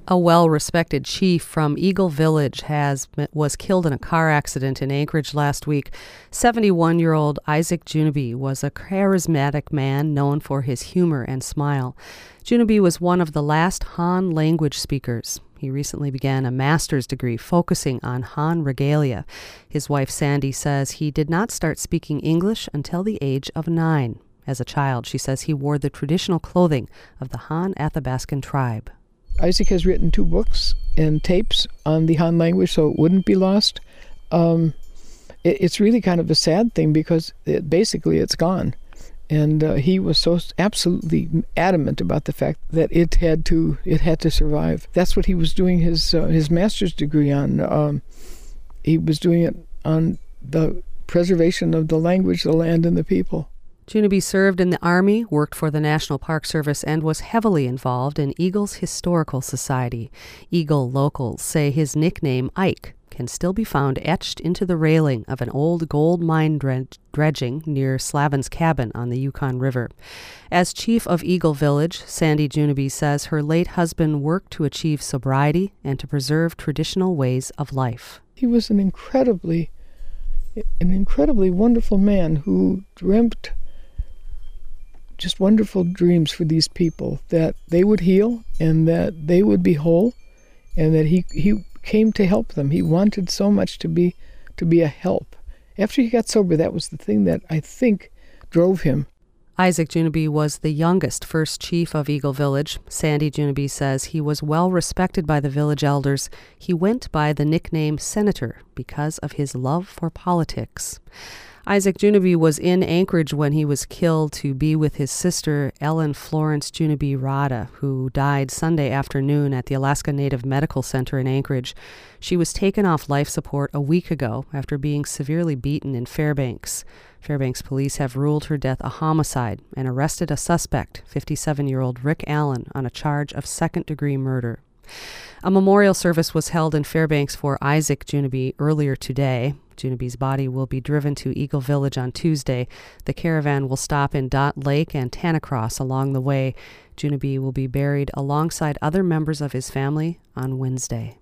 A well-respected chief from Eagle Village was killed in a car accident in Anchorage last week. 71-year-old Isaac Junabe was a charismatic man known for his humor and smile. Junabe was one of the last Han language speakers. He recently began a master's degree focusing on Han regalia. His wife Sandy says he did not start speaking English until the age of 9. As a child, she says he wore the traditional clothing of the Han Athabascan tribe. Isaac has written 2 books and tapes on the Han language, so it wouldn't be lost. It's really kind of a sad thing because basically it's gone. And he was so absolutely adamant about the fact that it had to survive. That's what he was doing his master's degree on. He was doing it on the preservation of the language, the land, and the people. Junabe served in the Army, worked for the National Park Service, and was heavily involved in Eagle's Historical Society. Eagle locals say his nickname, Ike, can still be found etched into the railing of an old gold mine dredging near Slavin's cabin on the Yukon River. As chief of Eagle Village, Sandy Junabe says her late husband worked to achieve sobriety and to preserve traditional ways of life. He was an incredibly wonderful man who dreamt just wonderful dreams for these people, that they would heal and that they would be whole, and that he came to help them. He wanted so much to be a help. After he got sober, that was the thing that I think drove him. Isaac Junabe was the youngest first chief of Eagle Village. Sandy Junabe says he was well respected by the village elders. He went by the nickname Senator because of his love for politics. Isaac Junabe was in Anchorage when he was killed to be with his sister, Ellen Florence Junabe Rada, who died Sunday afternoon at the Alaska Native Medical Center in Anchorage. She was taken off life support a week ago after being severely beaten in Fairbanks. Fairbanks police have ruled her death a homicide and arrested a suspect, 57-year-old Rick Allen, on a charge of second-degree murder. A memorial service was held in Fairbanks for Isaac Junabe earlier today. Junabe's body will be driven to Eagle Village on Tuesday. The caravan will stop in Dot Lake and Tanacross along the way. Junabe will be buried alongside other members of his family on Wednesday.